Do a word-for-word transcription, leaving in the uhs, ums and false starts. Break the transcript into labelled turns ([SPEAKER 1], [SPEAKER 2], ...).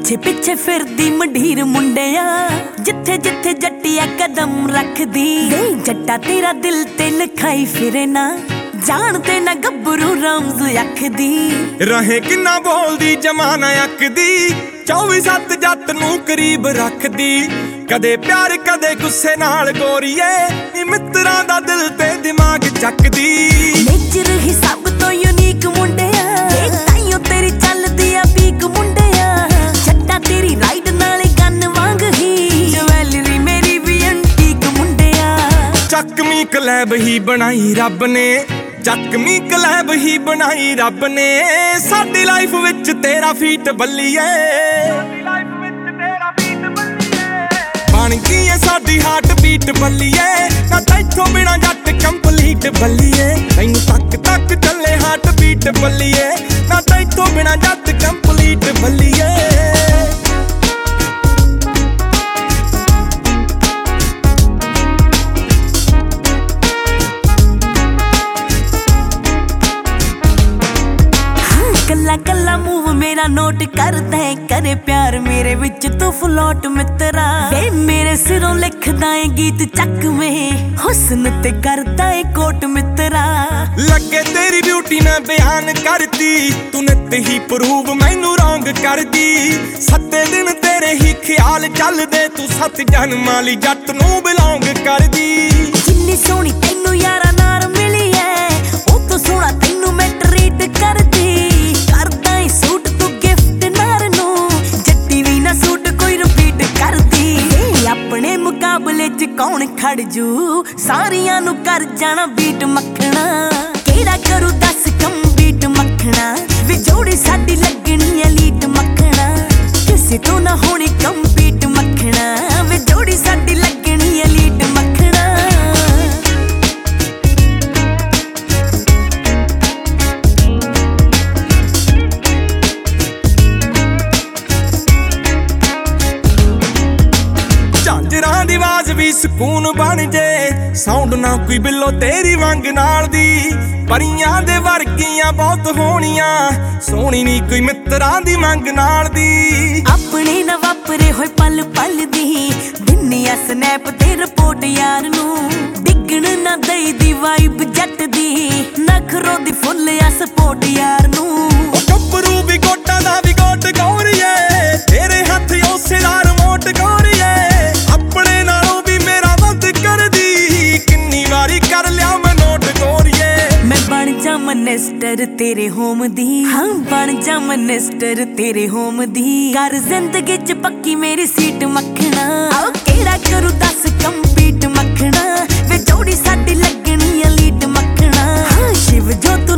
[SPEAKER 1] ਪਿੱਛੇ ਪਿੱਛੇ ਫਿਰਦੀ ਮੰਢੀਰ ਮੁੰਡਿਆ, ਜਿੱਥੇ ਜਿੱਥੇ ਜੱਟੀਆ ਕਦਮ ਰੱਖਦੀ। ਜੱਟਾ ਤੇਰਾ ਦਿਲ ਤੇ ਲਿਖਾਈ ਫਿਰੇ ਨਾ, ਜਾਣਦੇ ਨਾ ਗੱਭਰੂ ਰਮਜ਼ ਅੱਖਦੀ।
[SPEAKER 2] ਰਹੇ ਕਿੰਨਾ ਬੋਲਦੀ ਜਮਾਨਾ ਅੱਕਦੀ, ਚੌਵੀ ਸੱਤ ਜੱਟ ਨੂੰ ਕਰੀਬ ਰੱਖਦੀ। ਕਦੇ ਪਿਆਰ ਕਦੇ ਗੁੱਸੇ ਨਾਲ ਗੋਰੀਏ, ਨੀ ਮਿੱਤਰਾਂ ਦਾ ਦਿਲ ਤੇ ਦਿਮਾਗ ਚੱਕਦੀ।
[SPEAKER 1] ਨੇਚਰ ਹੀ ਸਭ ਤੋਂ ਯੂਨੀਕ ਮੁੰਡਿਆ, ਤਾਈਓ ਤੇਰੀ ਚੱਲਦੀ ਆ ਪੀਕ ਮੁੰਡਿਆ। ਜੱਟਾ ਤੇਰੀ ਰਾਈਡ ਨਾਲੇ ਗੰਨ ਵਾਂਗ ਹੀ, ਜਵੈਲਰੀ ਮੇਰੀ ਵੀ ਐਂਟੀਕ ਮੁੰਡਿਆ।
[SPEAKER 2] ਚੱਕਵੀਂ ਕਲੈਬ ਹੀ ਬਣਾਈ ਰੱਬ ਨੇ, ਚੱਕਵੀਂ ਕਲੈਬ ਹੀ ਬਣਾਈ ਰੱਬ ਨੇ। ਸਾਡੀ ਲਾਈਫ ਵਿੱਚ ਤੇਰਾ ਫੀਟ ਬੱਲੀਏ, ਬਣ ਗਈ ਏ ਸਾਡੀ ਹਾਰਟ ਬੀਟ ਬੱਲੀਏ। ਨਾ ਤੈਥੋਂ ਬਿਨਾ ਜੱਟ ਕੰਪਲੀਟ ਬੱਲੀਏ, ਤੈਨੂੰ ਤੱਕ ਤੱਕ ਚੱਲੇ ਹਾਰਟ ਬੀਟ ਬੱਲੀਏ। ਨਾ ਤੈਥੋਂ ਬਿਨਾ ਜੱਟ ਕੰਪਲੀਟ ਬੱਲੀਏ।
[SPEAKER 1] ਕੱਲਾ ਕੱਲਾ ਮੂਵ ਮੇਰਾ ਨੋਟ ਕਰਦਾ ਏ, ਕਰੇ ਪਿਆਰ ਮੇਰੇ ਵਿੱਚ ਤੂੰ ਫਲੋਟ ਮਿੱਤਰਾ। ਵੇ ਮੇਰੇ ਸਿਰੋਂ ਲਿਖਦਾ ਏ ਗੀਤ ਚੱਕਵੇਂ, ਹੁਸਨ ਤੇ ਕਰਦਾ ਏ ਕੋਟ ਮਿੱਤਰਾ।
[SPEAKER 2] ਲੱਗੇ ਤੇਰੀ ਬਿਊਟੀ ਮੈਂ ਬਿਆਨ ਕਰਦੀ, ਤੂੰ ਨਿੱਤ ਹੀ ਪ੍ਰੂਵ ਮੈਨੂੰ ਰੌਂਗ ਕਰਦੀ। ਸੱਤੇ ਦਿਨ ਤੇਰੇ ਹੀ ਖਿਆਲ ਚੱਲਦੇ, ਤੂੰ ਸੱਤ ਜਨਮਾਂ ਲਈ ਜੱਟ ਨੂੰ ਬਿਲੋਂਗ ਕਰਦੀ।
[SPEAKER 1] ਜਿੰਨੀ ਸੋਹਣੀ ਤੈਨੂੰ ਯਾਰਾ ਨਾਰ ਮਿਲੀ ਐ, ਉਹ ਤੋਂ ਸੋਹਣਾ ਤੈਨੂੰ ਮੈਂ ਟਰੀਟ ਕਰਦੀ। ਕਰਦਾ ਏ ਸੂਟ ਤੂੰ ਗਿਫਟ ਨਾਰ ਨੂੰ, ਜੱਟੀ ਵੀ ਨਾ ਸੂਟ ਕੋਈ ਰਿਪੀਟ ਕਰਦੀ। ਆਪਣੇ ਮੁਕਾਬਲੇ ਚ ਕੌਣ ਖੜ ਜੂ, ਸਾਰਿਆਂ ਨੂੰ ਕਰ ਜਾਣਾ ਬੀਟ ਮੱਖਣਾ। ਕਿਹੜਾ ਕਰੂ ਦੱਸ ਕੰਬੀਟ ਮੱਖਣਾ, ਵੇ ਜੋੜੀ ਸਾਡੀ ਲੱਗਣੀ ਐਲੀਟ ਮੱਖਣਾ। ਕਿਸੇ ਤੋਂ ਨਾ ਹੋਣੀ ਕੰਬੀਟ ਮੱਖਣਾ, ਵੇ ਜੋੜੀ ਸਾਡੀ ਲੱਗਣੀ ਐਲੀਟ ਮੱਖਣਾ।
[SPEAKER 2] ਝਾਂਜਰਾਂ ਦੀ ਆਵਾਜ਼ ਵੀ ਸਕੂਨ ਬਣ ਜੇ, ਸਾਊਂਡ ਨਾ ਕੋਈ ਬਿੱਲੋ ਤੇਰੀ ਵੰਗ ਨਾਲ ਦੀ। ਪਰੀਆਂ ਦੇ ਵਰਗੀਆਂ ਬਹੁਤ ਹੋਣੀਆਂ, ਸੋਹਣੀ ਨੀ ਕੋਈ ਮਿੱਤਰਾਂ ਦੀ ਮੰਗ ਨਾਲ ਦੀ।
[SPEAKER 1] ਆਪਣੇ ਨਾ ਵਾਪਰੇ ਹੋਏ ਪਲ ਪਲ ਦੀ, ਦਿੰਨੀ ਆ ਸਨੈਪ ਤੇ ਰਿਪੋਰਟ ਯਾਰ ਨੂੰ। ਡਿੱਗਣ ਨਾ ਦਈ ਦੀ ਵਾਈਬ ਜੱਟ ਦੀ, ਨਖਰੋ ਦੀ ਫੁੱਲ ਆ ਸਪੋਰਟ ਯਾਰ ਨੂੰ।
[SPEAKER 2] ਉਹ ਗੱਭਰੂ ਵੀ ਗੋਟਾਂ ਦਾ ਵੀ ਗੋਟ ਗੌਰੀਏ, ਤੇਰੇ ਹੱਥ ਉਸੇ ਦਾ ਰਿਮੋਟ ਗੌਰੀਏ। ਆਪਣੇ ਨਾਲੋਂ ਵੀ ਮੇਰਾ ਵੱਧ ਕਰਦੀ, ਕਿੰਨੀ ਵਾਰੀ ਕਰ ਲਿਆ ਮੈਂ ਨੋਟ ਗੌਰੀਏ।
[SPEAKER 1] ਮੈਂ ਬਣ ਜਾ ਮਨਿਸਟਰ ਤੇਰੇ ਹੋਮ ਦੀ, ਹਾਂ ਬਣ ਜਾ ਮਨਿਸਟਰ ਤੇਰੇ ਹੋਮ ਦੀ। ਕਰ ਜ਼ਿੰਦਗੀ ਚ ਪੱਕੀ ਮੇਰੀ ਸੀਟ ਮੱਖਣਾ, ਆਓ ਕਿਹੜਾ ਕਰੂ ਦੱਸ ਕੰਪੀਟ ਮੱਖਣਾ। ਵੇ ਜੋੜੀ ਸਾਡੀ ਲੱਗਣੀ ਐਲੀਟ ਮੱਖਣਾ। ਹਾਂ ਸ਼ਿਵ ਜੋ ਤੂੰ